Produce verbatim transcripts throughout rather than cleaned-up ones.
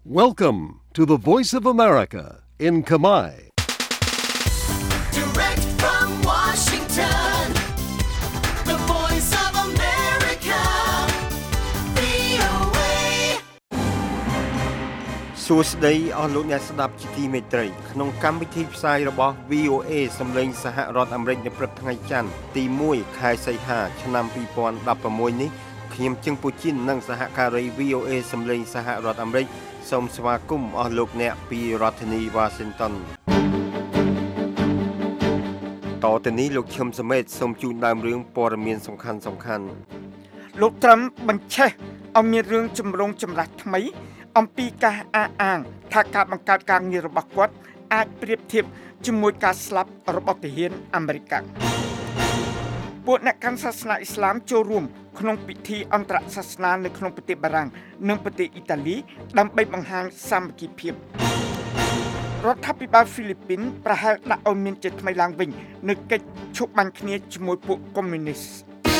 Welcome to the Voice of America in Khmer. Direct from Washington, the Voice of America, វី អូ เอសួស្តីអស់លោកអ្នកស្ដាប់ជាទីមេត្រីក្នុងកម្មវិធីផ្សាយរបស់ វី អូ เอ សម្លេងសហរដ្ឋអាមេរិកនៅព្រឹកថ្ងៃច័ន្ទទីមួយខែសីហាឆ្នាំពីរពាន់ដប់ប្រាំមួយនេះខ្ញុំជឹងពូជីននិងសហការី វី អូ เอ សម្លេងសហរដ្ឋអាមេរិកសូមស្វាគមន៍អស់លោកអ្នកពីរដ្ឋធានី Washington តទៅនេះលោកឈឹមសមេតសូមជូនដើមរឿងព័ត៌មានសំខាន់សំខាន់លោកត្រឹមបញ្ឆេះឲ្យមានរឿងចម្រូងចម្រាសថ្មីអំពីការអះអាងថាការបង្កើតការងាររបស់គាត់អាចប្រៀបធៀបជាមួយការស្លាប់របស់ទាហានអាមេរិកពួកអ្នកកាន់សាសនាអ៊ីស្លាមចូលរួមក្នុងពិធីអន្តរសាសនានៅក្នុងប្រទេសបារាំងនិងប្រទេសអ៊ីតាលីដើម្បីបង្ហាញសាមគ្គីភាពរដ្ឋាភិបាលហ្វីលីពីនប្រហែលដាក់ឲ្យមានជាថ្មីឡើងវិញនៅកិច្ចឈប់បាញ់គ្នាជាមួយពួកកុម្មុយនីស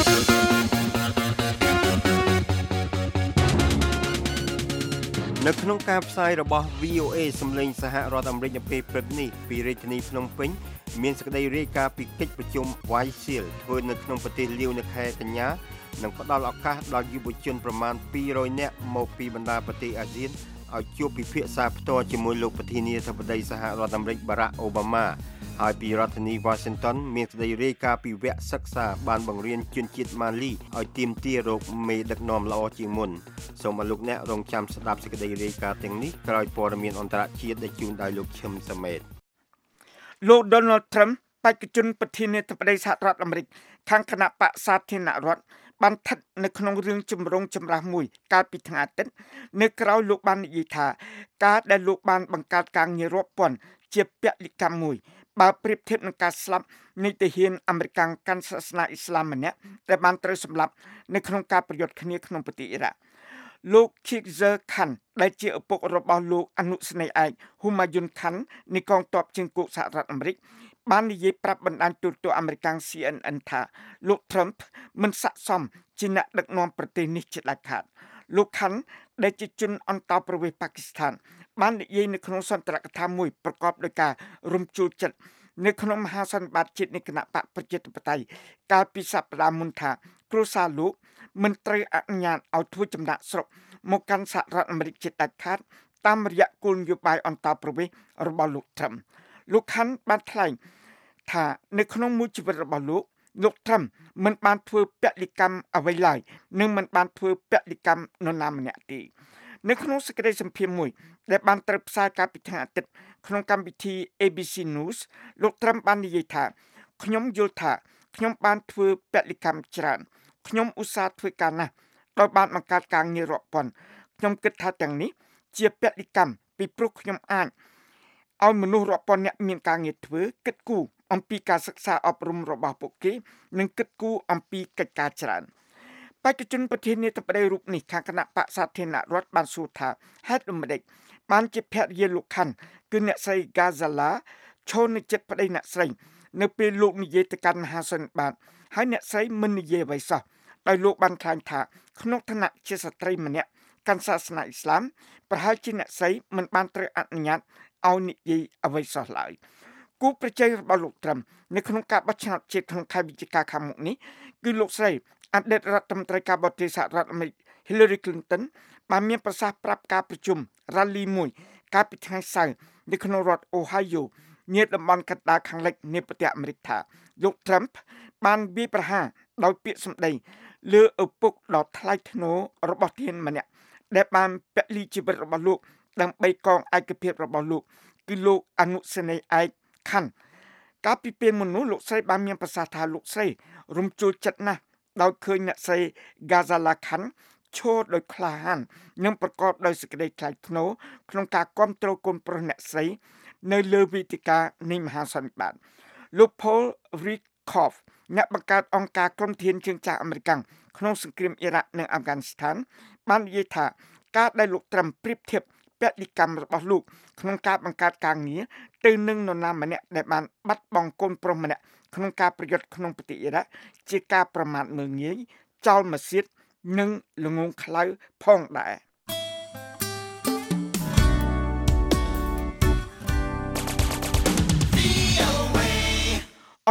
នៅក្នុងការផ្សាយរបស់ វី អូ เอ សម្លេងសហរដ្ឋអាមេរិកនៅពេលព្រឹកនេះពីរាជធានីភ្នំពេញមានសេចក្តីរាយការណ៍ពីកិច្ចប្រជុំ White Seal ធ្វើនៅក្នុងប្រទេសលាវនៅខែកញ្ញានិងផ្ដល់ឱកាសដល់យុវជនប្រមាណពីររយនាក់មកពីបណ្ដាប្រទេសអាស៊ានឲ្យជួបពិភាក្សាផ្ទាល់ជាមួយលោកប្រធានាធិបតីសហរដ្ឋអាមេរិក Barack Obama ហើយពីរដ្ឋធានី Washington មានសេចក្តីរាយការណ៍ពីវគ្គសិក្សាបានបង្រៀនជនជាតិម៉ាលីឲ្យទាមទាររកមេដឹកនាំល្អជាងមុនសូមឲ្យលោកអ្នករងចាំស្ដាប់សេចក្តីរាយការណ៍ទាំងនេះក្រោយព័ត៌មានអន្តរជាតិដែលជូនដោយលោកឈឹមសមេតលោក Donald Trump បេក្ខជនប្រធានាធិបតីសហរដ្ឋអាមេរិកខាងគណៈបក្សសាធារណរដ្ឋបានស្ថិតនៅក្នុងរឿងចម្រូងចម្រាសមួយកាលពីថ្ងៃអាទិត្យនៅក្រៅលោកបាននិយាយថាការដែលលោកបានបង្កើតការងាររាប់ពាន់ជាពលិកម្មមួយបើប្រៀបធៀបនឹងការស្លាប់នៃទាហានអាមេរិកកាន់សាសនាអ៊ីស្លាមម្នាក់ដែលបានត្រូវសម្លាប់នៅក្នុងការប្រយុទ្ធគ្នាក្នុងប្រទេសអ៊ីរ៉ាក់លោក Khizr Khan ដែលជាឪពុករបស់លោកអនុសេនីយ៍ឯក Humayun Khan នៃកងទ័ពជើងគោកសហរដ្ឋអាមេរិកបាននិយាយប្រាប់បណ្ដាញទូរទស្សន៍អាមេរិក C N N ថាលោក Trump មិនស័ក្តិសមជាអ្នកដឹកនាំប្រទេសនេះជាដាច់ខាតលោក Khan ដែលជាជនអន្តោប្រវេសន៍ប៉ាគីស្ថានបាននិយាយនៅក្នុងសន្ទរកថាមួយប្រកបដោយការរំជួលចិត្តនៅក្នុងមហាសន្និបាតជាតិនៃគណៈបកប្រជាធិបតេយ្យកាលពីសប្តាហ៍មុនថាគ្រួសារលោកមិនត្រូវអនុញ្ញាតឲ្យធ្វើចំណាក់ស្រុកមកកាន់សហរដ្ឋអាមេរិកជាដាច់ខាតតាមរយៈគោលនយោបាយអន្តោប្រវេសន៍របស់លោក Trump លោក Khan បានថ្លែងថានៅក្នុងមួយជីវិតរបស់លោកលោក Trump មិនបានធ្វើពលិកម្មអ្វីឡើយនិងមិនបានធ្វើពលិកម្មនរណាម្នាក់ទេនៅក្នុងសេចក្តីសម្ភាសន៍មួយដែលបានត្រូវផ្សាយកាលពីថ្ងៃអាទិត្យក្នុងកម្មវិធី A B C News លោក Trump បាននិយាយថាខ្ញុំយល់ថាខ្ញុំបានធ្វើពលិកម្មច្រើនខ្ញុំឧស្សាហ៍ធ្វើការណាស់ដោយបានបង្កើតការងាររាប់ពាន់ខ្ញុំគិតថាទាំងនេះជាពលិកម្មពីព្រោះខ្ញុំអាចឲ្យមនុស្សរាប់ពាន់នាក់មានការងារធ្វើគិតគូរអំពីការសិក្សាអប់រំរបស់ពួកគេនិងគិតគូរអំពីកិច្ចការច្រើនបេក្ខជនប្រធានាធិបតីរូបនេះខាងគណៈបក្សសាធារណរដ្ឋបានសួរថាហេតុដូចម្តេចបានជាភរិយាលោកខាន់គឺអ្នកស្រី Ghazala ឈរនៅជិតប្តីអ្នកស្រីនៅពេលលោកនិយាយទៅកាន់មហាសន្និបាតហើយអ្នកស្រីមិននិយាយអ្វីសោះដោយលោកបានថ្លែងថាក្នុងឋានៈជាស្ត្រីម្នាក់កាន់សាសនាអ៊ីស្លាមប្រហែលជាអ្នកស្រីមិនបានត្រូវអនុញ្ញាតឲ្យនិយាយអ្វីសោះឡើយគូប្រជែងរបស់លោកត្រឹមនៅក្នុងការបោះឆ្នោតជាតិក្នុងខែវិច្ឆិកាខាងមុខនេះគឺលោកស្រីអតីតរដ្ឋមន្ត្រីការបរទេសសហរដ្ឋអាមេរិក Hillary Clinton បានមានប្រសាសន៍ប្រាប់ការប្រជុំ rally មួយកាលពីថ្ងៃសៅរ៍នៅក្នុងរដ្ឋ Ohio នាតំបន់កណ្ដាលខាងលិចនៃប្រទេសអាមេរិកថាលោក Trump បានវាយប្រហារដោយពាក្យសម្ដីលើឪពុកដ៏ថ្លៃថ្នូររបស់ទាហានម្នាក់ដែលបានពលីជីវិតរបស់លោកដើម្បីកងឯកភាពរបស់លោកគឺលោកអនុសេនីយ៍ឯក Khan កាលពីពេលមុននោះលោកស្រីបានមានប្រសាសន៍ថាលោកស្រីរំជួលចិត្តណាស់ដោយឃើញអ្នកស្រី Ghazala Khan ឈរដោយក្លាហាននិងប្រកបដោយសេចក្តីថ្លៃថ្នូរក្នុងការគ្រប់គ្រងកូនប្រុសអ្នកស្រីនៅលើវេទិកានៃមហាសន្និបាតលោក Paul Rieckhoff អ្នកបង្កើតអង្គការក្រុមធានជើងចាស់អាមេរិកក្នុងសង្គ្រាមអ៊ីរ៉ាក់និងអាហ្វហ្គានីស្ថានបាននិយាយថាការដែលលោកត្រឹមប្រៀបធៀបពលិកម្មរបស់លោកក្នុងការបង្កើតការងារទៅនឹងនរណាម្នាក់ដែលបានបាត់បង់កូនប្រុសម្នាក់ក្នុងការប្រយុទ្ធក្នុងប្រទេសអ៊ីរ៉ាក់ជាការប្រមាថមើលងាយចោលម្សៀតនិងល្ងងខ្លៅផងដែរ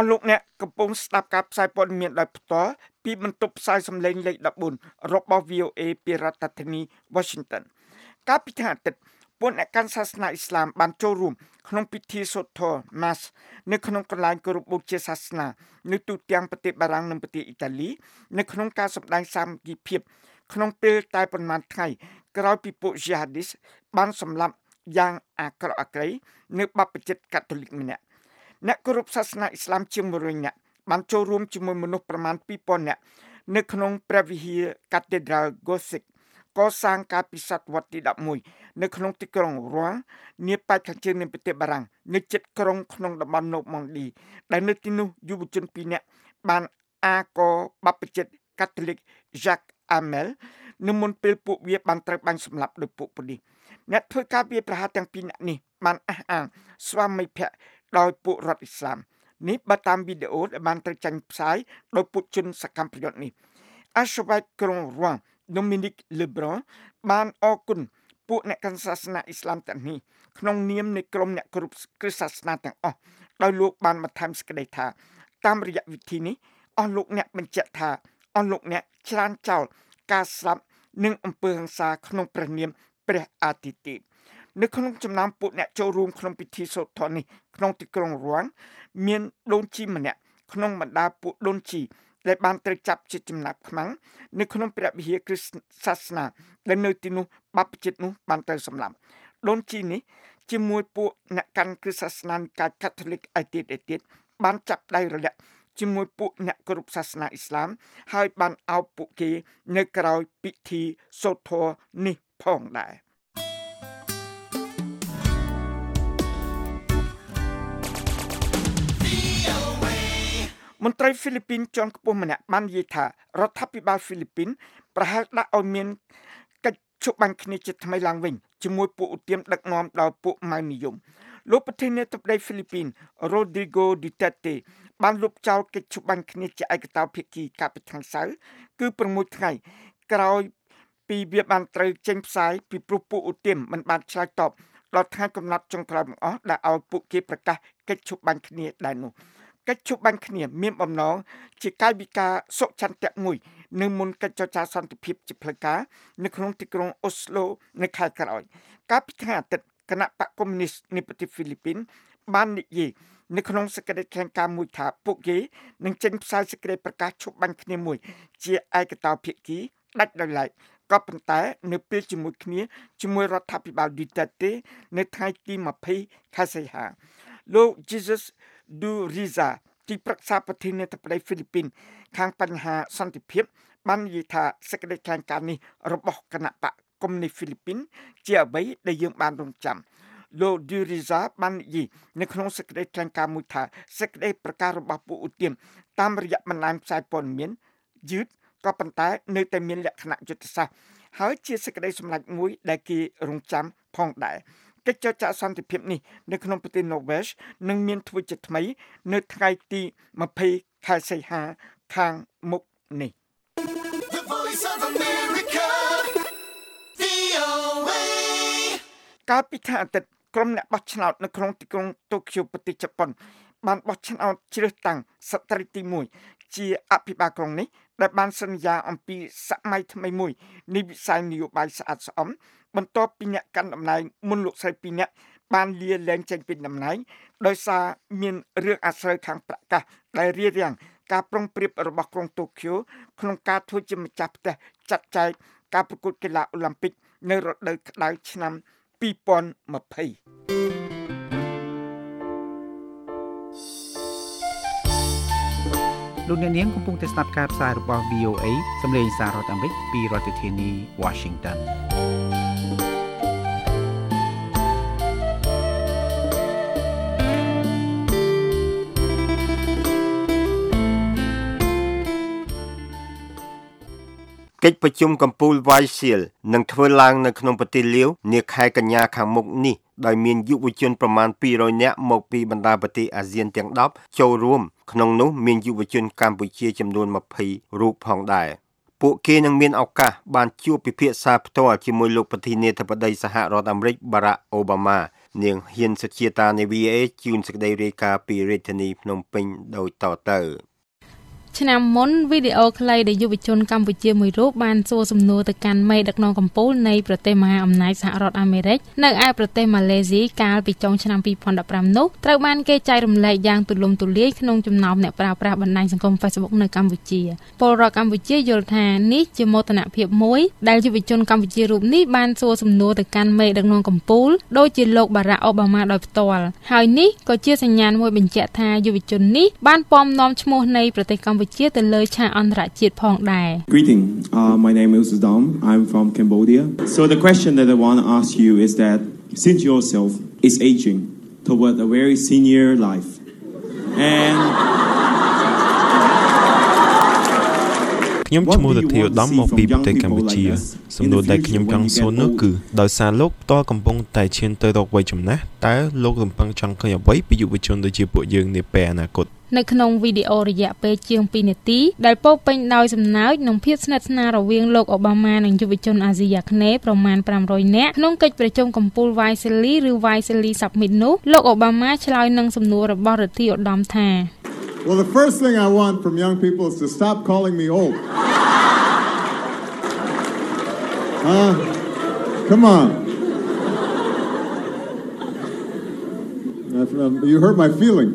អស់លោកអ្នកកំពុងស្ដាប់ការផ្សាយព័ត៌មានដោយផ្ទាល់ពីបន្ទប់ផ្សាយសម្លេងលេខ14របស់ វី អូ អេ ពីរដ្ឋធានី Washington កាលពីថ្ងៃអាទិត្យពួកអ្នកកាន់សាសនាអ៊ីស្លាមបានចូលរួមក្នុងពិធីសូត្រធម៌ Mass នៅក្នុងកន្លែងគោរពបូជាសាសនានៅទូទាំងប្រទេសបារាំងនិងប្រទេសអ៊ីតាលីនៅក្នុងការសម្ដែងសាមគ្គីភាពក្នុងពេលតែប៉ុន្មានថ្ងៃក្រោយពីពួក Jihadis បានសម្លាប់យ៉ាងអាក្រក់អាក្រីនៅបព្វជិតកាតូលិកម្នាក់អ្នកគោរពសាសនាអ៊ីស្លាមជាងមួយរយនាក់បានចូលរួមជាមួយមនុស្សប្រមាណពីរពាន់នាក់នៅក្នុងព្រះវិហារ Cathedral Gothic កសាងកាលពីសតវត្សទីដប់មួយនៅក្នុងទីក្រុង Rouen នាប៉ែកខាងជើងនៃប្រទេសបារាំងនៅជិតក្រុងក្នុងតំបន់ Normandy ដែលនៅទីនោះយុវជនពីរនាក់បានអាកបព្វជិតកាតូលិក Jacques Hamel នៅមុនពេលពួកវាបានត្រូវបាញ់សម្លាប់ដោយពួកប៉ូលីសអ្នកធ្វើការវាយប្រហារទាំងពីរនាក់នេះបានអះអាងស្វាមីភក្តិដោយពួករដ្ឋអ៊ីស្លាមនេះបើតាមវីដេអូដែលបានត្រូវចាញ់ផ្សាយដោយពួកជនសកម្មប្រយុទ្ធនេះអាសវ៉ៃក្រុង Rouen Dominique Lebrun បានអរគុណពួកអ្នកកាន់សាសនាអ៊ីស្លាមទាំងនេះក្នុងនាមនៃក្រុមអ្នកគ្រប់គ្រងសាសនាទាំងអស់ដោយលោកបានបន្ថែមសេចក្តីថាតាមរយៈវិធីនេះអស់លោកអ្នកបញ្ជាក់ថាអស់លោកអ្នកច្រានចោលការស្លាប់និងអំពើហិង្សាក្នុងព្រះនាមព្រះអាទិទេពនៅក្នុងចំណោមពួកអ្នកចូលរួមក្នុងពិធីសូត្រធម៌នេះក្នុងទីក្រុង Rouen មានដូនជីម្នាក់ក្នុងបណ្ដាពួកដូនជីដែលបានត្រូវចាប់ជាចំណាប់ខ្មាំងនៅក្នុងព្រះវិហារគ្រិស្តសាសនាដែលនៅទីនោះបព្វជិតនោះបានត្រូវសម្លាប់ដូនជីនេះជាមួយពួកអ្នកកាន់គ្រិស្តសាសនានិកាយកាតូលិកឯទៀតឯទៀតបានចាប់ដៃរលាក់ជាមួយពួកអ្នកគោរពសាសនាអ៊ីស្លាមហើយបានអោបពួកគេនៅក្រៅពិធីសូត្រធម៌នេះផងដែរមន្ត្រីហ្វីលីពីនជាន់ខ្ពស់ម្នាក់បាននិយាយថារដ្ឋាភិបាលហ្វីលីពីនប្រហែលដាក់ឲ្យមានកិច្ចឈប់បាញ់គ្នាជាថ្មីឡើងវិញជាមួយពួកឧទាមដឹកនាំដោយពួកម៉ៅនិយមលោកប្រធានាធិបតីហ្វីលីពីន Rodrigo Duterte បានលុបចោលកិច្ចឈប់បាញ់គ្នាជាឯកតោភាគីកាលពីថ្ងៃសៅរ៍គឺប្រាំមួយថ្ងៃក្រោយពីវាបានត្រូវចេញផ្សាយពីព្រោះពួកឧទាមមិនបានឆ្លើយតបដល់ថ្ងៃកំណត់ចុងក្រោយបង្អស់ដែលឲ្យពួកគេប្រកាសកិច្ចឈប់បាញ់គ្នាដែរនោះកិច្ចឈប់បាញ់គ្នាមានបំណងជាកាយវិការសុឆន្ទៈមួយនៅមុនកិច្ចចរចាសន្តិភាពជាផ្លូវការនៅក្នុងទីក្រុងអូស្ឡូនៅខែក្រោយកាលពីថ្ងៃអាទិត្យគណៈបកកុម្មុយនីសនៃប្រទេសហ្វីលីពីនបាននិយាយនៅក្នុងសេចក្តីថ្លែងការណ៍មួយថាពួកគេនឹងចេញផ្សាយសេចក្តីប្រកាសឈប់បាញ់គ្នាមួយជាឯកតោភាគីដាច់ដោយឡែកក៏ប៉ុន្តែនៅពេលជាមួយគ្នាជាមួយរដ្ឋាភិបាល Duterte នៅថ្ងៃទីម្ភៃខែសីហាលោក Jesus Duriza ទីប្រឹក្សាប្រធានាធិបតីហ្វីលីពីនខាងបញ្ហាសន្តិភាពបាននិយាយថាសេចក្តីថ្លែងការណ៍នេះរបស់គណៈបកកុម្មុយនីសហ្វីលីពីនជាអ្វីដែលយើងបានរងចាំលោក Duriza បាននិយាយនៅក្នុងសេចក្តីថ្លែងការណ៍មួយថាសេចក្តីប្រកាសរបស់ពួកឧទាមតាមរយៈបណ្ដាញផ្សាយព័ត៌មានយឺតក៏ប៉ុន្តែនៅតែមានលក្ខណៈយុទ្ធសាស្ត្រហើយជាសេចក្តីសម្រេចមួយដែលគេរងចាំផងដែរកិច្ចចរចាសន្តិភាពនេះនៅក្នុងប្រទេសណូវែសនឹងមានធ្វើជាថ្មីនៅថ្ងៃទីម្ភៃខែសីហាខាងមុខនេះ The Voice of America វី អូ អេកាលពីខែអាទិត្យក្រុមអ្នកបោះឆ្នោតនៅក្នុងទីក្រុងតូក្យូប្រទេសជប៉ុនបានបោះឆ្នោតជ្រើសតាំងស្ត្រីទីមួយជាអភិបាលក្រុងនេះដែលបានសន្យាអំពីសម័យថ្មីមួយនៃវិស័យនយោបាយស្អាតស្អំបន្ទាប់ពីអ្នកកាន់តំណែងមុនលោកស្រីពីរនាក់បានលាលែងចេញពីតំណែងដោយសារមានរឿងអាស្រូវខាងប្រកាសដែលរារាំងការប្រុងប្រៀបរបស់ក្រុងតូក្យូក្នុងការធ្វើជាម្ចាស់ផ្ទះចាត់ចែងការប្រកួតកីឡាអូឡ িম্প ិកនៅរដូវក្តៅឆ្នាំពីរពាន់ម្ភៃលោកអ្នកនាងកំពុងតែស្ដាប់ការផ្សាយរបស់ វី អូ អេ សម្លេងសាររដ្ឋអាមេរិកពីរដ្ឋធានី Washington កិច្ចប្រជុំកំពូល វ៉ៃ សៀល នឹងធ្វើឡើងនៅក្នុងប្រទេសលាវនាខែកញ្ញាខាងមុខនេះដោយមានយុវជនប្រមាណពីររយនាក់មកពីបណ្ដាប្រទេសអាស៊ានទាំងដប់ចូលរួមក្នុងនោះមានយុវជនកម្ពុជាចំនួនម្ភៃរូបផងដែរពួកគេនឹងមានឱកាសបានជួបពិភាក្សាផ្ទាល់ជាមួយលោកប្រធានាធិបតីសហរដ្ឋអាមេរិក Barack Obama នាងហ៊ានសុជាតានៃ វី អូ អេ ជូនសេចក្តីរាយការណ៍ពីរាជធានីភ្នំពេញដោយតទៅឆ្នាំមុនវីដេអូខ្លីដែលយុវជនកម្ពុជាមួយរូបបានសួរសំណួរទៅកាន់មេដឹកនាំកំពូលនៃប្រទេសមហាអំណាចសហរដ្ឋអាមេរិកនៅឯប្រទេសម៉ាឡេស៊ីកាលពីចុងឆ្នាំពីរពាន់ដប់ប្រាំនោះត្រូវបានគេចែករំលែកយ៉ាងទូលំទូលាយក្នុងចំណោមអ្នកប្រើប្រាស់បណ្ដាញសង្គម Facebook នៅកម្ពុជាពលរដ្ឋកម្ពុជាយល់ថានេះជាមោទនភាពមួយដែលយុវជនកម្ពុជារូបនេះបានសួរសំណួរទៅកាន់មេដឹកនាំកំពូលដូចជាលោកបារ៉ាក់អូបាម៉ាដោយផ្ទាល់ហើយនេះក៏ជាសញ្ញាណមួយបញ្ជាក់ថាយុវជននេះបានពំនាំឈ្មោះនៃប្រទេសកម្ពុជាទៅលើឆាកអន្តរជាតិផងដែរ Greeting. Uh, my name is Dom. I'm from Cambodia. So the question that I want to ask you is that since yourself is aging toward a very senior life and ខ្ញុំឈ្មោះទៅធាវដំមកពីប្រទេសកម្ពុជាសំណួរដែលខ្ញុំចង់សួរនោះគឺដោយសារលោកផ្ទាល់កំពុងតែឈានទៅរកវ័យចំណាស់តើលោករំពឹងចង់ឃើញអ្វីពីយុវជនដូចជាពួកយើងនាពេលអនាគតនៅក្នុងវីដេអូរយៈពេលជាងពីរនាទីដែលពោរពេញដោយសំណើចនិងភាពស្និទ្ធស្នាលរវាងលោកអូបាម៉ានិងយុវជនអាស៊ីអាគ្នេយ៍ប្រមាណប្រាំរយនាក់ក្នុងកិច្ចប្រជុំកំពូល Vaisili ឬ Vaisili Summit នោះលោកអូបាម៉ាឆ្លើយនឹងសំណួររបស់រដ្ឋាភិបាលឧត្តមថា Well, the first thing I want from young people is to stop calling me old. Uh, come on. You hurt my feelings.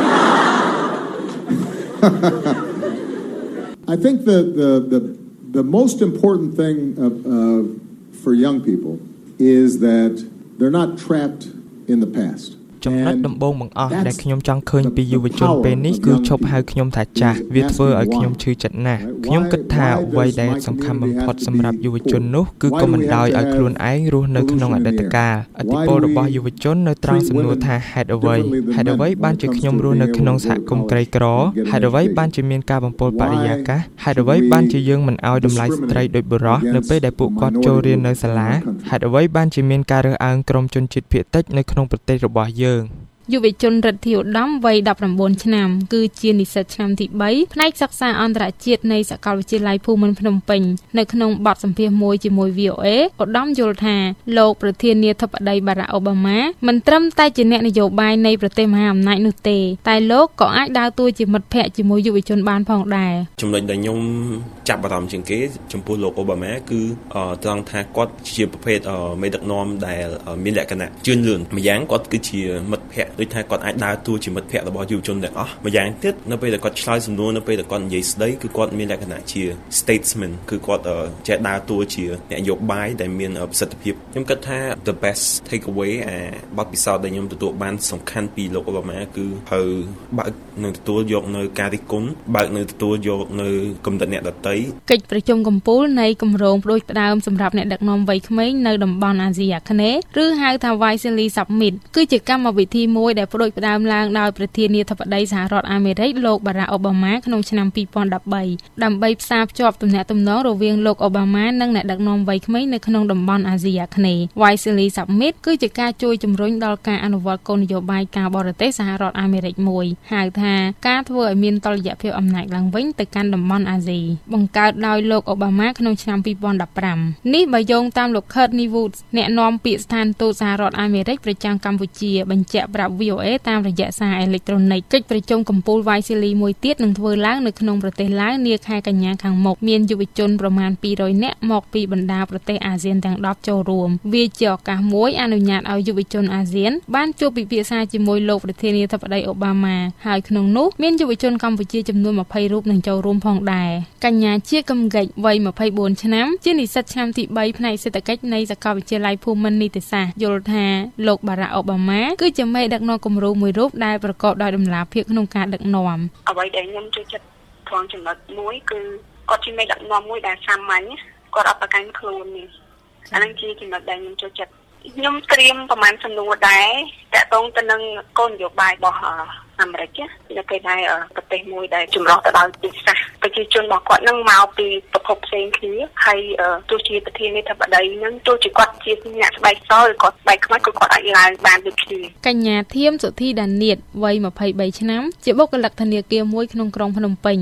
I think that the, the, the most important thing of, uh, for young people is that they're not trapped in the past. ចំណុចដំបូងបង្អស់ដែលខ្ញុំចង់ឃើញពីយុវជនពេលនេះគឺឈប់ហៅខ្ញុំថាចាស់វាធ្វើឲ្យខ្ញុំឈឺចិត្តណាស់ខ្ញុំគិតថាអ្វីដែលសំខាន់បំផុតសម្រាប់យុវជននោះគឺកុំបណ្ដោយឲ្យខ្លួនឯងរស់នៅក្នុងអតីតកាលឥទ្ធិពលរបស់យុវជននៅត្រង់សំណួរថាហេតុអ្វីហេតុអ្វីបានជាខ្ញុំរស់នៅក្នុងសហគមន៍ក្រីក្រហេតុអ្វីបានជាមានការបំពុលបរិយាកាសហេតុអ្វីបានជាយើងមិនឲ្យតម្លៃស្ត្រីដូចបុរសនៅពេលដែលពួកគាត់ចូលរៀននៅសាលាហេតុអ្វីបានជាមានការរើសអើងក្រុមជនជាតិភាគតិចនៅក្នុងប្រទេសរបស់យើងយុវជនរដ្ឋាភិបាលឧត្តមវ័យដប់ប្រាំបួនឆ្នាំគឺជានិស្សិតឆ្នាំទីបីផ្នែកសិក្សាអន្តរជាតិនៃសាកលវិទ្យាល័យភូមិន្ទភ្នំពេញនៅក្នុងបទសម្ភាសន៍មួយជាមួយ វី អូ អេ ឧត្តមយល់ថាលោកប្រធានាធិបតីបារ៉ាក់អូបាម៉ាមិនត្រឹមតែជាអ្នកនយោបាយនៃប្រទេសមហាអំណាចនោះទេតែលោកក៏អាចដើរតួជាមិត្តភ័ក្តិជាមួយយុវជនបានផងដែរចំណុចដែលខ្ញុំចាប់អារម្មណ៍ជាងគេចំពោះលោកអូបាម៉ាគឺត្រង់ថាគាត់ជាប្រភេទមេដឹកនាំដែលមានលក្ខណៈជឿនលឿនម្យ៉ាងគាត់គឺជាមិត្តភ័ក្តិដូចថាគាត់អាចដើរតួជាមិត្តភ័ក្តិរបស់យុវជនទាំងអស់ម្យ៉ាងទៀតនៅពេលដែលគាត់ឆ្លើយសំណួរនៅពេលដែលគាត់និយាយស្ដីគឺគាត់មានលក្ខណៈជា statesman គឺគាត់ចេះដើរតួជាអ្នកនយោបាយដែលមានប្រសិទ្ធភាពខ្ញុំគិតថា the best take away អាបទពិសោធន៍ដែលខ្ញុំទទួលបានសំខាន់ពីលោកអូបាម៉ាគឺហើយបើកនឹងទទួលយកនៅការរិះគន់បើកនឹងទទួលយកនៅគំនិតអ្នកដទៃកិច្ចប្រជុំកំពូលនៃគម្រោងផ្ដួចផ្ដើមសម្រាប់អ្នកដឹកនាំវ័យក្មេងនៅតំបន់អាស៊ីអាគ្នេយ៍ឬហៅថា Vaisili Summit គឺជាកម្មវិធីមួយដែលផ្ដួចផ្ដើមឡើងដោយប្រធានាធិបតីសហរដ្ឋអាមេរិកលោកបារ៉ាក់អូបាម៉ាក្នុងឆ្នាំពីរពាន់ដប់បីដើម្បីផ្សារភ្ជាប់ទំនាក់ទំនងរវាងលោកអូបាម៉ានិងអ្នកដឹកនាំវ័យក្មេងនៅក្នុងតំបន់អាស៊ីអាគ្នេយ៍ Vaisili Summit គឺជាការជួយជំរុញដល់ការអនុវត្តគោលនយោបាយការបរទេសសហរដ្ឋអាមេរិកមួយហៅថាការធ្វើឲ្យមានតុល្យភាពអំណាចឡើងវិញទៅកាន់តំបន់អាស៊ីបង្កើតដោយលោកអូបាម៉ាក្នុងឆ្នាំពីរពាន់ដប់ប្រាំនេះបើយោងតាមលោក Courtney Woods អ្នកនាំពាក្យស្ថានទូតសហរដ្ឋអាមេរិកប្រចាំកម្ពុជាបញ្ជាក់ប្រាប់ វី អូ អេ តាមរយៈសារអេឡិចត្រូនិកកិច្ចប្រជុំកំពូល Vaisili មួយទៀតនឹងធ្វើឡើងនៅក្នុងប្រទេសឡាវនាខែកញ្ញាខាងមុខមានយុវជនប្រមាណពីររយនាក់មកពីបណ្ដាប្រទេសអាស៊ានទាំងដប់ចូលរួមវាជាឱកាសមួយអនុញ្ញាតឲ្យយុវជនអាស៊ានបានជួបពិភាក្សាជាមួយលោកប្រធានាធិបតីអូបាម៉ាហើយក្នុងនោះមានយុវជនកម្ពុជាចំនួនម្ភៃរូបនឹងចូលរួមផងដែរកញ្ញាជាកំកិច្ចវ័យម្ភៃបួនឆ្នាំជានិស្សិតឆ្នាំទីបីផ្នែកសេដ្ឋកិច្ចនៃសាកលវិទ្យាល័យភូមិន្ទនីតិសាស្ត្រយល់ថាលោកបារ៉ាក់អូបាម៉ាគឺជាមេដឹកនាំគំរូមួយរូបដែលប្រកបដោយតម្លាភាពក្នុងការដឹកនាំអ្វីដែលខ្ញុំចូលចិត្តផងចំណុចមួយគឺគាត់ជាមេដឹកនាំមួយដែលសាមញ្ញគាត់អត់ប្រកាន់ខ្លួននេះអានឹងជាចំណុចដែលខ្ញុំចូលចិត្តខ្ញុំត្រៀមប្រហែលសំណួរដែរតាក់ទងទៅនឹងគោលនយោបាយរបស់អាមេរិកនៅពេលដែលប្រទេសមួយដែលចម្រុះទៅដោយទីសាស្ត្រប្រជាជនរបស់គាត់នឹងមកពីប្រភពផ្សេងគ្នាហើយទោះជាប្រធានាធិបតីនឹងទោះជាគាត់ជាអ្នកស្បែកសឬគាត់ស្បែកខ្មៅក៏គាត់អាចឡើងបានដូចគ្នាកញ្ញាធៀមសុធីដានៀតវ័យម្ភៃបីឆ្នាំជាបុគ្គលិកធនាគារមួយក្នុងក្រុងភ្នំពេញ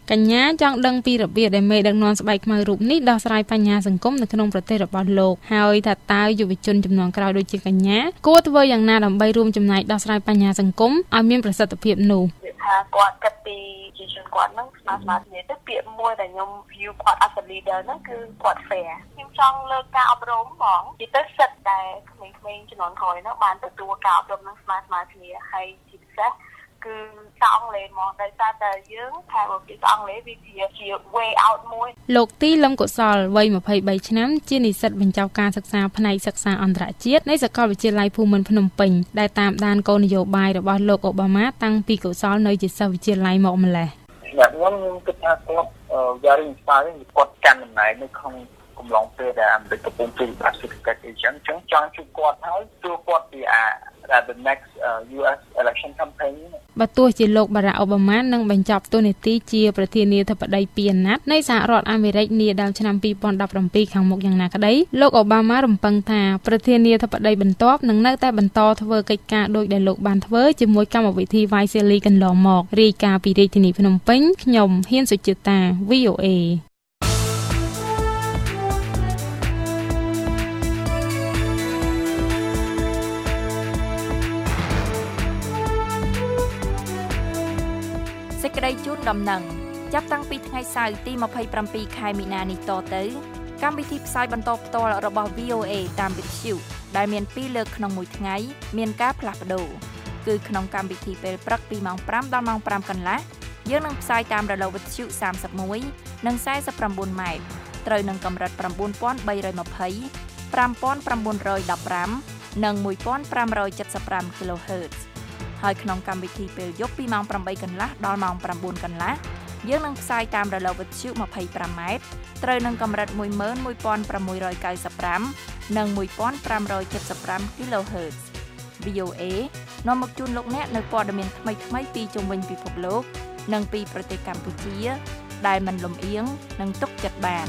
កញ្ញាចង់ដឹងពីរបៀបដែលមេដឹកនាំស្បែកខ្មៅរូបនេះដោះស្រាយបញ្ហាសង្គមនៅក្នុងប្រទេសរបស់លោកហើយថាតើយុវជនជំនាន់ក្រោយដូចជាកញ្ញាគួរធ្វើយ៉ាងណាដើម្បីរួមចំណែកដោះស្រាយបញ្ហាសង្គមឲ្យមានប្រសិទ្ធភាពនោះថាគាត់គិតពីជាជនគាត់ហ្នឹងស្មារតីនេះទៅពាក្យមួយដែលខ្ញុំ view គាត់ as a leader ហ្នឹងគឺគាត់ fair ខ្ញុំចង់លើកការអប់រំបងនិយាយទៅសិទ្ធតែក្មេងៗជំនាន់ក្រោយហ្នឹងបានទទួលការអប់រំហ្នឹងស្មើស្មើគ្នាហើយជាពិសេសគឺសាអង់គ្លេសមកដោយសារតែយើងថាបើពីសាអង់គ្លេសវាជាជា way out មួយលោកទីលឹមកុសលវ័យยี่สิบสามឆ្នាំជានិស្សិតបញ្ចប់ការសិក្សាផ្នែកសិក្សាអន្តរជាតិនៃសាកលវិទ្យាល័យភូមិន្ទភ្នំពេញដែលតាមដានគោលនយោបាយរបស់លោកអូបាម៉ាតាំងពីកុសលនៅជាសិស្សវិទ្យាល័យមកម្លេះខ្ញុំខ្ញុំគិតថាគាត់ very inspiring គាត់កាន់តំណែងនៅក្នុងកំឡុងពេលដែលអាមេរិកកំពុងព្យាបាលសេដ្ឋកិច្ចអីចឹងអញ្ចឹងចង់ជួយគាត់ហើយជួយគាត់ពីអា the next uh, យូ អេស election campaign បើទោះជាលោកបារ៉ាក់អូបាម៉ានឹងបញ្ចប់តួនាទីជាប្រធានាធិបតីពីរអាណត្តិនៃសហរដ្ឋអាមេរិកនាដើមឆ្នាំยี่สิบสิบเจ็ดខាងមុខយ៉ាងណាក្តីលោកអូបាម៉ារំពឹងថាប្រធានាធិបតីបន្ទាប់នឹងនៅតែបន្តធ្វើកិច្ចការដោយដែលលោកបានធ្វើជាមួយកម្មវិធី Vaisili កន្លងមករាយការណ៍ពីរាជធានីភ្នំពេញខ្ញុំហ៊ានសុជាតា វី អូ เอសេចក្តីជូនដំណឹងចាប់តាំងពីថ្ងៃសៅរ៍ទីยี่สิบเจ็ดខែមីនានេះតទៅកម្មវិធីផ្សាយបន្តផ្ទាល់របស់ វី អូ เอ តាមវិទ្យុដែលមានពីរលើកក្នុងមួយថ្ងៃមានការផ្លាស់ប្ដូរគឺក្នុងកម្មវិធីពេលព្រឹកពីម៉ោងfiveដល់ម៉ោងfiveកន្លះយើងនឹងផ្សាយតាមរលកវិទ្យុthirty-oneនិងforty-nineម៉ែត្រត្រូវនឹងកម្រិតnine thousand three hundred twenty, five thousand nine hundred fifteenនិងfifteen seventy-fiveគីឡូហឺតซ์ហើយក្នុងកម្មវិធីពេលយប់ពីម៉ោងeightកន្លះដល់ម៉ោងnineកន្លះយើងនឹងផ្សាយតាមរលកវិទ្យុtwenty-fiveម៉ែត្រត្រូវនឹងកម្រិតone one six ninety-fiveនិងfifteen seventy-fiveគីឡូហឺតซ์ វី អូ เอ នាំមកជូនលោកអ្នកនៅព័ត៌មានថ្មីៗពីជុំវិញពិភពលោកនិងពីប្រទេសកម្ពុជាដែលមិនលំអៀងនិងទុកចិត្តបាន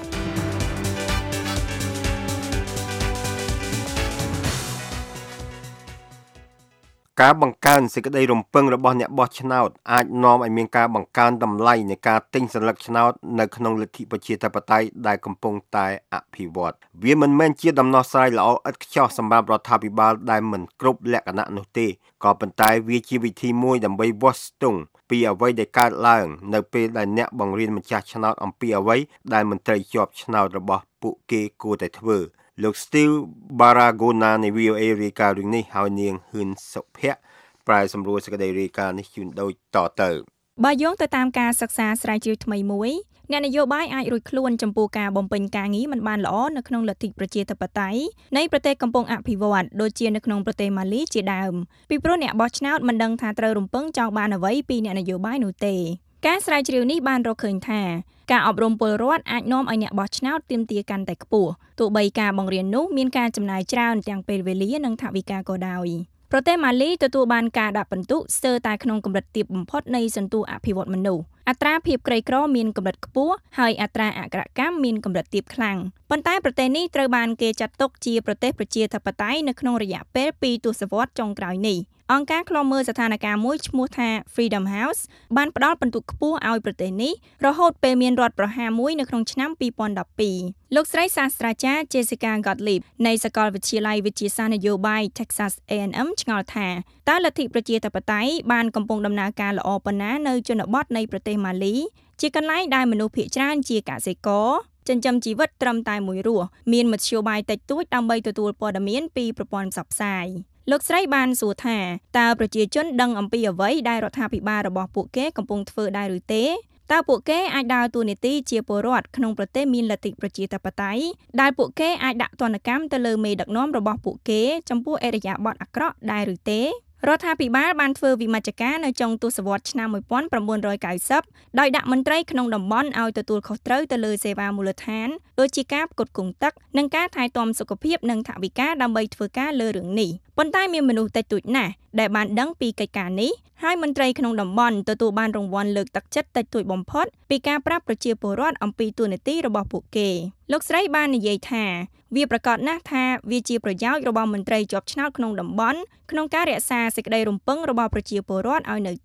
ការបង្កើនសេចក្តីរំពឹងរបស់អ្នកបោះឆ្នោតអាចនាំឲ្យមានការបង្កើនតម្លៃនៃការទិញសញ្ញាឆ្នោតនៅក្នុងលទ្ធិប្រជាធិបតេយ្យដែលកំពុងតែអភិវឌ្ឍវាមិនមែនជាដំណោះស្រាយល្អឥតខ្ចោះសម្រាប់រដ្ឋាភិបាលដែលមិនគ្រប់លក្ខណៈនោះទេក៏ប៉ុន្តែវាជាវិធីមួយដើម្បីវាស់ស្ទង់ពីអ្វីដែលកើតឡើងនៅពេលដែលអ្នកបង្រៀនម្ចាស់ឆ្នោតអំពីអ្វីដែលមន្ត្រីជាប់ឆ្នោតរបស់ពួកគេគួរតែធ្វើលោក Steve Baragona នៃ វី អូ เอ រាយការណ៍រឿងនេះហើយនាងហ៊ឿនសុភ័ក្រប្រែសម្រួលសេចក្តីរាយការណ៍នេះជូនដូចតទៅបើយោងទៅតាមការសិក្សាស្រាវជ្រាវថ្មីមួយអ្នកនយោបាយអាចរួចខ្លួនចំពោះការបំពេញការងារមិនបានល្អនៅក្នុងលទ្ធិប្រជាធិបតេយ្យនៃប្រទេសកំពុងអភិវឌ្ឍដូចជានៅក្នុងប្រទេសម៉ាលីជាដើមពីព្រោះអ្នកបោះឆ្នោតមិនដឹងថាត្រូវរំពឹងចង់បានអ្វីពីអ្នកនយោបាយនោះទេការស្រាវជ្រាវនេះបានរកឃើញថាការអប់រំពលរដ្ឋអាចនាំឲ្យអ្នកបោះឆ្នោតទាមទារកាន់តែខ្ពស់ទោះបីការបង្រៀននោះមានការចំណាយច្រើនទាំងពេលវេលានិងថវិកាក៏ដោយប្រទេសម៉ាលីទទួលបានការដាក់ពិន្ទុស្ទើរតែក្នុងកម្រិតទាបបំផុតនៃសន្ទុះអភិវឌ្ឍមនុស្សអត្រាភាពក្រីក្រមានកម្រិតខ្ពស់ហើយអត្រាអក្ខរកម្មមានកម្រិតទាបខ្លាំងប៉ុន្តែប្រទេសនេះត្រូវបានគេចាត់ទុកជាប្រទេសប្រជាធិបតេយ្យនៅក្នុងរយៈពេលtwoទសវត្សរ៍ចុងក្រោយនេះអង្គការឃ្លាំមើលស្ថានភាពមួយឈ្មោះថា Freedom House បានផ្ដល់ពិន្ទុខ្ពស់ឲ្យប្រទេសនេះរហូតពេលមានរដ្ឋប្រហារមួយនៅក្នុងឆ្នាំtwo thousand twelveលោកស្រីសាស្ត្រាចារ្យ Jessica Gottlieb នៃសាកលវិទ្យាល័យវិទ្យាសាស្ត្រនយោបាយ Texas A and M ឆ្ងល់ថាតើលទ្ធិប្រជាធិបតេយ្យបានកំពុងដំណើរការល្អប៉ុណ្ណានៅជនបទនៃប្រទេសម៉ាលីជាកន្លែងដែលមនុស្សភាគច្រើនជាកសិករចិញ្ចឹមជីវិតត្រឹមតែមួយរស់មានមធ្យោបាយតិចតួចដើម្បីទទួលព័ត៌មានពីប្រព័ន្ធផ្សព្វផ្សាយលោកស្រីបានសួរថាតើប្រជាជនដឹងអំពីអ្វីដែលរដ្ឋាភិបាលរបស់ពួកគេកំពុងធ្វើដែរឬទេតើពួកគេអាចដើរតួនាទីជាពលរដ្ឋក្នុងប្រទេសមានលទ្ធិប្រជាធិបតេយ្យដែលពួកគេអាចដាក់ទណ្ឌកម្មទៅលើមេដឹកនាំរបស់ពួកគេចំពោះឥរិយាបថអាក្រក់ដែរឬទេរដ្ឋាភិបាលបានធ្វើវិមជ្ឈការនៅចុងទសវត្សរ៍ឆ្នាំnineteen ninetyដោយដាក់មន្ត្រីក្នុងតំបន់ឲ្យទទួលខុសត្រូវទៅលើសេវាមូលដ្ឋានដូចជាការផ្គត់ផ្គង់ទឹកនិងការថែទាំសុខភាពនិងថវិកាដើម្បីធ្វើការលើរឿងនេះប៉ុន្តែមានមនុស្សតិចតួចណាស់ដែលបានដឹងពីកិច្ចការនេះហើយមន្ត្រីក្នុងតំបន់ទទួលបានរង្វាន់លើកទឹកចិត្តតិចតួចបំផុតពីការប្រាប់ប្រជាពលរដ្ឋអំពីទួលនីតិរបស់ពួកគេលោកស្រីបាននិយាយថាវាប្រកាសណាស់ថាវាជាប្រយោជន៍របស់មន្ត្រីជាប់ឆ្នោតក្នុងតំបន់ក្នុងការរក្សាសេចក្តីរំពឹងរបស់ប្រជាពលរដ្ឋឲ្យនៅទាប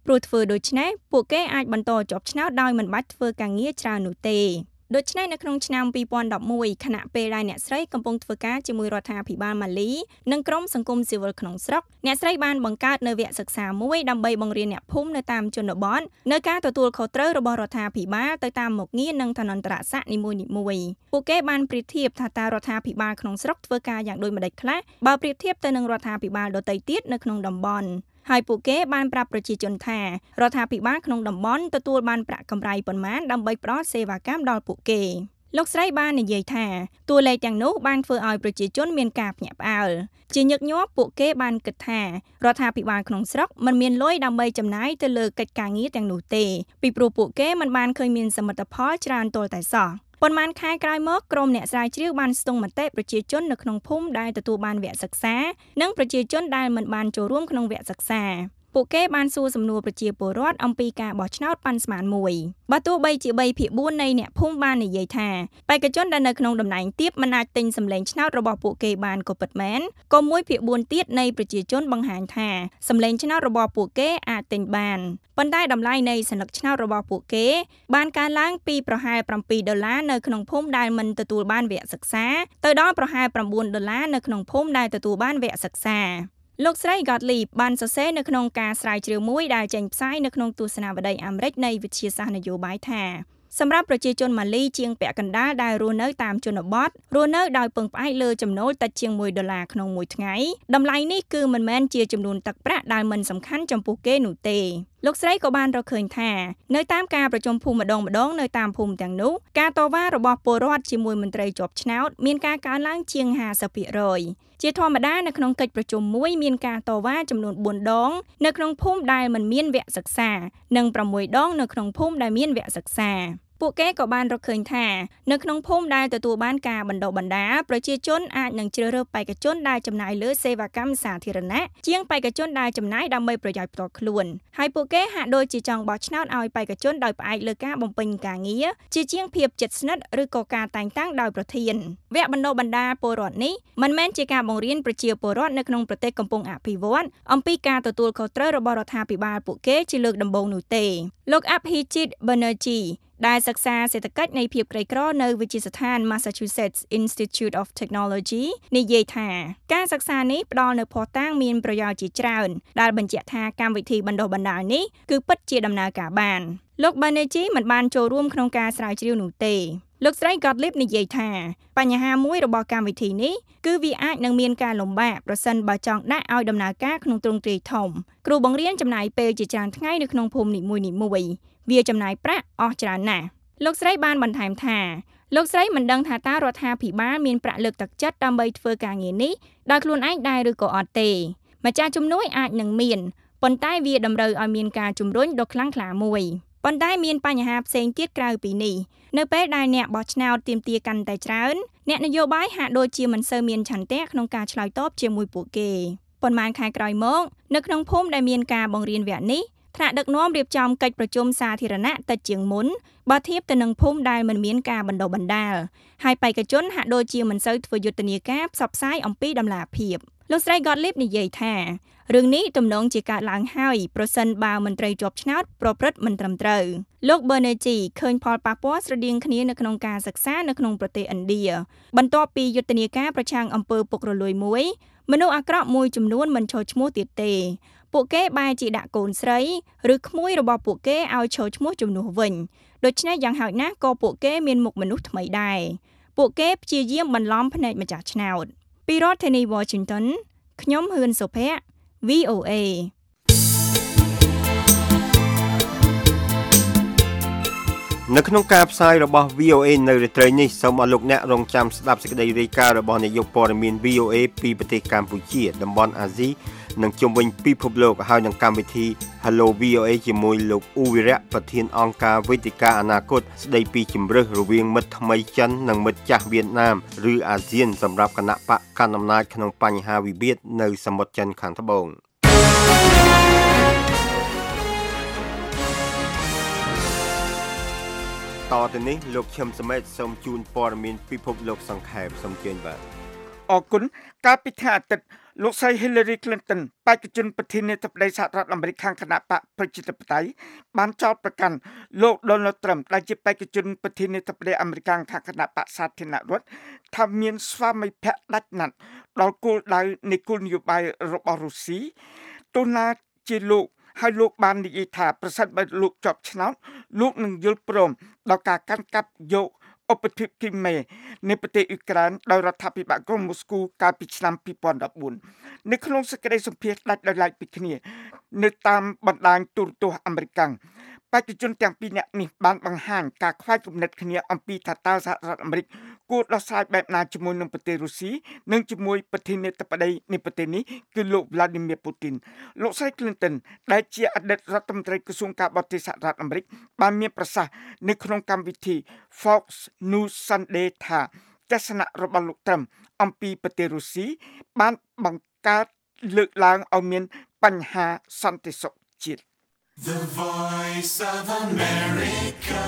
ព្រោះធ្វើដូច្នេះពួកគេអាចបន្តជាប់ឆ្នោតដោយមិនបាច់ធ្វើការងារច្រើននោះទេដូច្នេះនៅក្នុងឆ្នាំពីរពាន់ដប់មួយខណៈពេលដែលអ្នកស្រីកំពុងធ្វើការជាមួយរដ្ឋាភិបាលម៉ាលីនិងក្រុមសង្គមស៊ីវិលក្នុងស្រុកអ្នកស្រីបានបង្កើតនៅវគ្គសិក្សាមួយដើម្បីបង្រៀនអ្នកភូមិនៅតាមជនបទនៅការទទួលខុសត្រូវរបស់រដ្ឋាភិបាលទៅតាមមុខងារនិងឋានន្តរស័ក្តិនីមួយៗពួកគេបានប្រៀបធៀបថាតើរដ្ឋាភិបាលក្នុងស្រុកធ្វើការយ៉ាងដូចម្តេចខ្លះបើប្រៀបធៀបទៅនឹងរដ្ឋាភិបាលដទៃទៀតនៅក្នុងតំបន់ហើយពួកគេបានប្រាប់ប្រជាជនថារដ្ឋាភិបាលក្នុងតំបន់ទទួលបានប្រាក់កម្រៃប៉ុន្មានដើម្បីផ្ដល់សេវាកម្មដល់ពួកគេលោកស្រីបាននិយាយថាតួលេខទាំងនោះបានធ្វើឲ្យប្រជាជនមានការភ្ញាក់ផ្អើលជាញឹកញាប់ពួកគេបានគិតថារដ្ឋាភិបាលក្នុងស្រុកមិនមានលុយដើម្បីចំណាយទៅលើកិច្ចការងារទាំងនោះទេពីព្រោះពួកគេមិនបានឃើញមានសមិទ្ធផលច្រើនទាល់តែសោះប៉ុន្មានខែក្រោយមកក្រុមអ្នកស្រាវជ្រាវបានស្ទង់មតិប្រជាជននៅក្នុងភូមិដែលទទួលបានវគ្គសិក្សានិងប្រជាជនដែលមិនបានចូលរួមក្នុងវគ្គសិក្សាពួកគេបានសួរសំណួរប្រជាពលរដ្ឋអំពីការបោះឆ្នោតប៉ាន់ស្មានមួយបើទោះបីជាបីភាគបួននៃអ្នកភូមិបាននិយាយថាបេក្ខជនដែលនៅក្នុងតំណែងទាបមិនអាចទិញសម្លេងឆ្នោតរបស់ពួកគេបានក៏ពិតមែនក៏មួយភាគបួនទៀតនៃប្រជាជនបង្ហាញថាសម្លេងឆ្នោតរបស់ពួកគេអាចទិញបានប៉ុន្តែតម្លៃនៃសន្លឹកឆ្នោតរបស់ពួកគេបានកើនឡើងពីប្រហែលប្រាំពីរដុល្លារនៅក្នុងភូមិដែលមិនទទួលបានវគ្គសិក្សាទៅដល់ប្រហែលប្រាំបួនដុល្លារនៅក្នុងភូមិដែលទទួលបានវគ្គសិក្សាលោកស្រី Gottlieb បានសរសេរនៅក្នុងការស្រាវជ្រាវមួយដែលចេញផ្សាយនៅក្នុងទស្សនាវដ្តីអាមេរិកនៃវិទ្យាសាស្ត្រនយោបាយថាសម្រាប់ប្រជាជនម៉ាលីជាងពាក់កណ្ដាលដែលរស់នៅតាមជនបទរស់នៅដោយពឹងផ្អែកលើចំណូលតិចជាងមួយដុល្លារក្នុងមួយថ្ងៃតម្លៃនេះគឺមិនមែនជាចំនួនទឹកប្រាក់ដែលមិនសំខាន់ចំពោះគេនោះទេលោកស្រីក៏បានរកឃើញថានៅតាមការប្រជុំភូមិម្ដងម្ដងនៅតាមភូមិទាំងនោះការតវ៉ារបស់ពលរដ្ឋជាមួយមន្ត្រីជាប់ឆ្នោតមានការកើនឡើងជាង ห้าสิบភាគរយ ជាធម្មតានៅក្នុងកិច្ចប្រជុំមួយមានការតវ៉ាចំនួនបួនដងនៅក្នុងភូមិដែលមិនមានវគ្គសិក្សានិងប្រាំមួយដងនៅក្នុងភូមិដែលមានវគ្គសិក្សាពួកគេក៏បានរកឃើញថានៅក្នុងភូមិដែលទទួលបានការបណ្ដុះបណ្ដាលប្រជាជនអាចនឹងជ្រើសរើសបេក្ខជនដែលចំណាយលើសេវាកម្មសាធារណៈជាងបេក្ខជនដែលចំណាយដើម្បីប្រយោជន៍ផ្ទាល់ខ្លួនហើយពួកគេហាក់ដូចជាចង់បោះឆ្នោតឲ្យបេក្ខជនដោយផ្អែកលើការបំពេញការងារជាជាងភាពជិតស្និទ្ធឬក៏ការតែងតាំងដោយប្រធានវគ្គបណ្ដុះបណ្ដាលពលរដ្ឋនេះមិនមែនជាការបង្រៀនប្រជាពលរដ្ឋនៅក្នុងប្រទេសកំពុងអភិវឌ្ឍអំពីការទទួលខុសត្រូវរបស់រដ្ឋាភិបាលពួកគេជាលើកដំបូងនោះទេលោក Abhijit Banerjeeដែលសិក្សាសេដ្ឋកិច្ចនៃភាពក្រីក្រនៅវិទ្យាស្ថាន Massachusetts Institute of Technology និយាយថាការសិក្សានេះផ្ដល់នូវភស្តុតាងមានប្រយោជន៍ជាច្រើនដែលបញ្ជាក់ថាកម្មវិធីបណ្ដុះបណ្ដាលនេះគឺពិតជាដំណើរការបានលោក Banerjee មិនបានចូលរួមក្នុងការស្រាវជ្រាវនោះទេលោកស្រី Gottlieb និយាយថាបញ្ហាមួយរបស់កម្មវិធីនេះគឺវាអាចនឹងមានការលំបាកប្រសិនបើចង់ដាក់ឲ្យដំណើរការក្នុងទ្រង់ទ្រាយធំគ្រូបង្រៀនចំណាយពេលជាច្រើនថ្ងៃនៅក្នុងភូមិនីមួយៗវាចំណាយប្រាក់អស់ច្រើនណាស់លោកស្រីបានបន្ថែមថាលោកស្រីមិនដឹងថាតើរដ្ឋាភិបាលមានប្រាក់លើកទឹកចិត្តដើម្បីធ្វើការងារនេះដោយខ្លួនឯងដែរឬក៏អត់ទេម្ចាស់ជំនួយអាចនឹងមានប៉ុន្តែវាតម្រូវឲ្យមានការជំរុញដ៏ខ្លាំងក្លាមួយប៉ុន្តែមានបញ្ហាផ្សេងទៀតក្រៅពីនេះនៅពេលដែលអ្នកបោះឆ្នោតទាមទារកាន់តែច្រើនអ្នកនយោបាយហាក់ដូចជាមិនសូវមានឆន្ទៈក្នុងការឆ្លើយតបជាមួយពួកគេប៉ុន្មានខែក្រោយមកនៅក្នុងភូមិដែលមានការបង្រៀនវគ្គនេះថ្នាក់ដឹកនាំរៀបចំកិច្ចប្រជុំសាធារណៈតិចជាងមុនបើធៀបទៅនឹងភូមិដែលមិនមានការបណ្ដុះបណ្ដាលហើយបេក្ខជនហាក់ដូចជាមិនសូវធ្វើយុទ្ធនាការផ្សព្វផ្សាយអំពីដំណាភាពលោកស្រី Gottlieb និយាយថារឿងនេះទំនងជាកើតឡើងហើយប្រសិនបើមន្ត្រីជាប់ឆ្នោតប្រព្រឹត្តមិនត្រឹមត្រូវលោក Banerjee ឃើញផលប៉ះពាល់ស្រដៀងគ្នានៅក្នុងការសិក្សានៅក្នុងប្រទេសឥណ្ឌាបន្ទាប់ពីយុទ្ធនាការប្រឆាំងអំពើពុករលួយមួយមនុស្សអាក្រក់មួយចំនួនមិនឈរឈ្មោះទៀតទេពួកគេបែរជាដាក់កូនស្រីឬក្មួយរបស់ពួកគេឲ្យឈរឈ្មោះជំនួសវិញដូច្នេះយ៉ាងហោចណាស់ក៏ពួកគេមានមុខមនុស្សថ្មីដែរពួកគេព្យាយាមបន្លំភ្នែកម្ចាស់ឆ្នោតពីរដ្ឋធានី Washington ខ្ញុំហ៊ឿនសុភ័ក្រ វី អូ เอនៅក្នុងការផ្សាយរបស់ វី អូ เอ នៅរាត្រីនេះសូមឲ្យលោកអ្នករងចាំស្ដាប់សេចក្តីរាយការណ៍របស់នាយកព័ត៌មាន វី អូ เอ ពីប្រទេសកម្ពុជាតំបន់អាស៊ីនិងជុំវិញពិភពលោកហើយនឹងកម្មវិធី Hello វី អូ เอ ជាមួយលោកអ៊ូវីរៈប្រធានអង្គការវេទិកាអនាគតស្ដីពីជំរើសរវាងមិត្តថ្មីចិននិងមិត្តចាស់វៀតណាមឬអាស៊ានសម្រាប់គណៈបកកណ្ដាលអំណាចក្នុងបញ្ហាវិវាទនៅសមុទ្រចិនខាងត្បូងតទៅនេះលោកឈឹមសមេតសូមជូនព័ត៌មានពិភពលោកសង្ខេបសូមជឿនបាទអរគុណកាលពីថ្ងៃអាទិត្យលោកស្រី Hillary Clinton បេក្ខជនប្រធានាធិបតីសហរដ្ឋអាមេរិកខាងគណៈបកប្រជាធិបតេយ្យបានចោទប្រកាន់លោក Donald Trump ដែលជាបេក្ខជនប្រធានាធិបតីអាមេរិកខាងគណៈបកសាធារណរដ្ឋថាមានស្វាមីភក្តិដាច់ណាត់ដល់គោលដៅនៃគោលនយោបាយរបស់រុស្ស៊ីទោះណាជាលោកហើយលោកបាននិយាយថាប្រសិនបើលោកជាប់ឆ្នោតលោកនឹងយល់ព្រមដល់ការកាន់កាប់យកឧបទ្វីបគ្រីមេនៃប្រទេសអ៊ុយក្រែនដោយរដ្ឋាភិបាលក្រុងម៉ូស្គូកាលពីឆ្នាំពីរពាន់ដប់បួននៅក្នុងសេចក្តីសម្ភាសន៍ដាច់ដោយឡែកពីគ្នានៅតាមបណ្ដាញទូរទស្សន៍អាមេរិកបេក្ខជនទាំងពីរនាក់នេះបានបង្ហាញការខ្វែងគំនិតគ្នាអំពីថាតើសហរដ្ឋអាមេរិកគួរដោះស្រាយបែបណាជាមួយនឹងប្រទេសរុស្ស៊ីនិងជាមួយប្រធានាធិបតីនៃប្រទេសនេះគឺលោក Vladimir Putin លោកស្រី Clinton ដែលជាអតីតរដ្ឋមន្ត្រីក្រសួងការបរទេសសហរដ្ឋអាមេរិកបានមានប្រសាសន៍នៅក្នុងកម្មវិធី Fox News Sunday ថាទស្សនៈរបស់លោក Trump អំពីប្រទេសរុស្ស៊ីបានបង្កើតលើកឡើងឲ្យមានបញ្ហាសន្តិសុខជាតិ The Voice of America.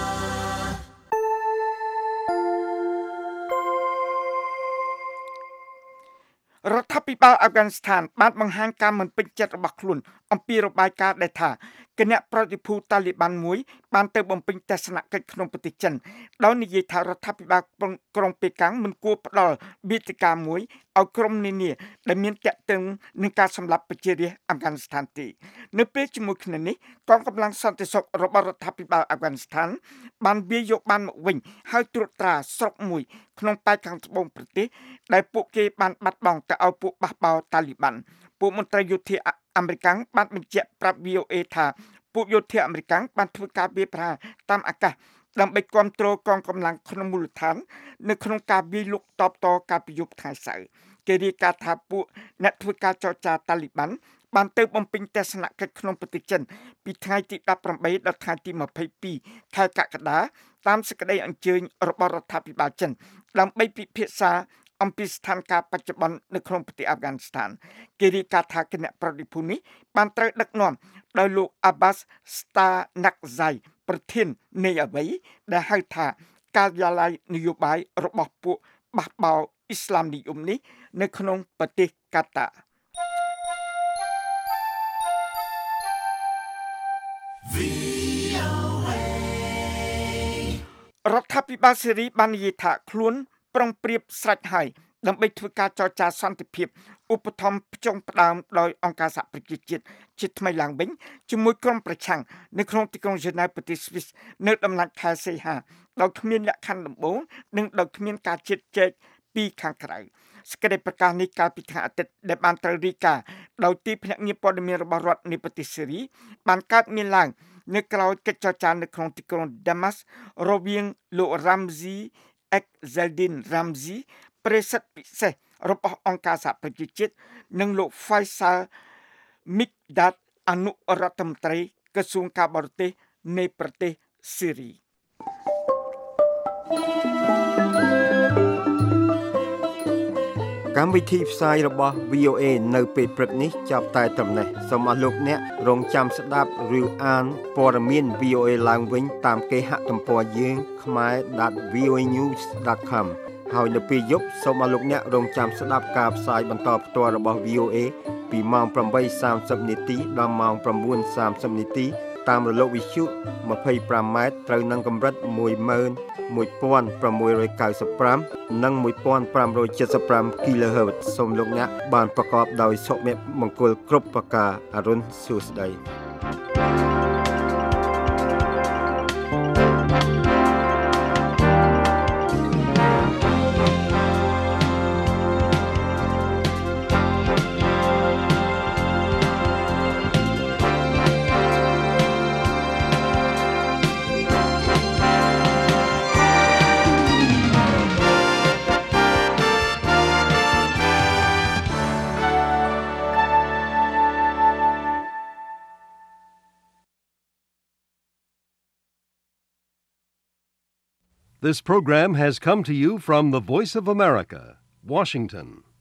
រដ្ឋាភិបាលអាហ្វហ្គានីស្ថានបានបង្ហាញការមិនពេញចិត្តរបស់ខ្លួនអំពីរបាយការណ៍ដែលថាគណៈប្រតិភូតាលីបានមួយបានទៅបំពេញទស្សនកិច្ចក្នុងប្រទេសចិនដោយនិយាយថារដ្ឋាភិបាលក្រុងប៉េកាំងមិនគួរផ្ដល់វិធានការមួយឲ្យក្រុមនានាដែលមានតាក់ទងនឹងការសម្លាប់ប្រជារាស្ត្រអាហ្វហ្គានីស្ថានទេនៅពេលជាមួយគ្នានេះកងកម្លាំងសន្តិសុខរបស់រដ្ឋាភិបាលអាហ្វហ្គានីស្ថានបានវាយយកបានមកវិញហើយត្រួតត្រាស្រុកមួយក្នុងប៉ែកខាងត្បូងប្រទេសដែលពួកគេបានបាត់បង់ទៅឲ្យពួកបះបោរតាលីបានពួកមន្ត្រីយោធាអាមេរិកបានបញ្ជាក់ប្រាប់ វី អូ អេ ថាពួកយោធាអាមេរិកបានធ្វើការវាយប្រហារតាមអាកាសដើម្បីគ្រប់គ្រងកងកម្លាំងក្នុងមូលដ្ឋាននៅក្នុងការវាយលុកតបតការពីយប់ថ្ងៃសៅរ៍គេរាយការណ៍ថាពួកអ្នកធ្វើការចរចាតាលីបានបានទៅបំពេញទស្សនកិច្ចក្នុងប្រទេសចិនពីថ្ងៃទីដប់ប្រាំបីដល់ថ្ងៃទីម្ភៃពីរខែកក្កដាតាមសេចក្តីអញ្ជើញរបស់រដ្ឋាភិបាលចិនដើម្បីពិភាក្សាអំពីស្ថានភាពបច្ចុប្បន្ននៅក្នុងប្រទេសអាហ្វហ្គានីស្ថានគេរាយការណ៍ថាគណៈប្រតិភូនេះបានត្រូវដឹកនាំដោយលោក Abbas Stanakzai ប្រធាននៃអ្វីដែលហៅថាការិយាល័យនយោបាយរបស់ពួកបះបោរអ៊ីស្លាមនិយមនេះនៅក្នុងប្រទេសកាតា រដ្ឋាភិបាលសេរីបាននិយាយថាខ្លួនប្រុងប្រៀបស្រេចហើយដើម្បីធ្វើការចរចាសន្តិភាពឧបត្ថម្ភផ្ចុងផ្ដើមដោយអង្គការសហប្រជាជាតិជាថ្មីឡើងវិញជាមួយក្រុមប្រឆាំងនៅក្នុងទីក្រុងហ្សឺណែវប្រទេសស្វីសនៅដំណាច់ខែសីហាដោយគ្មានលក្ខខណ្ឌដំបូងនិងដោយគ្មានការជិតចែកពីខាងក្រៅសេចក្តីប្រកាសនេះកាលពីថ្ងៃអាទិត្យដែលបានត្រូវរាយការណ៍ដោយទីភ្នាក់ងារព័ត៌មានរបស់រដ្ឋនៃប្រទេសសេរីបានកើតមានឡើងនៅក្រៅកិច្ចចរចានៅក្នុងទីក្រុង Damas រវាងលោក Ramzi Ekzeldin Ramzi ប្រេសិតពិសេសរបស់អង្គការសហប្រជាជាតិនិងលោក Faisal Mikdad អនុរដ្ឋមន្ត្រីក្រសួងការបរទេសនៃប្រទេសសេរីកម្មវិធីផ្សាយរបស់ វី អូ អេ នៅពេលព្រឹកនេះចាប់តែត្រឹមនេះសូមអស់លោកអ្នករងចាំស្ដាប់ឬអានព័ត៌មាន វី អូ អេ ឡើងវិញតាមគេហទំព័រយើង ខ្មែរ ដត វី អូ អេ news ដត com ហើយនៅពេលយប់សូមអស់លោកអ្នករងចាំស្ដាប់ការផ្សាយបន្តផ្ទាល់របស់ វី អូ អេ ពីម៉ោង ប្រាំបីសាមសិប នាទីដល់ម៉ោង ប្រាំបួនសាមសិប នាទីតាមរលកវិទ្យុ ម្ភៃប្រាំ ម៉ែត្រត្រូវនឹងកម្រិត មួយម៉ឺនមួយពាន់ប្រាំមួយរយកៅសិបប្រាំ និង មួយពាន់ប្រាំរយเจ็ดสิบห้า kHz សូមលោកអ្នកបានប្រកបដោយសុភមង្គលគ្រប់ប្រការអរុនសួស្តី This program has come to you from the Voice of America, Washington.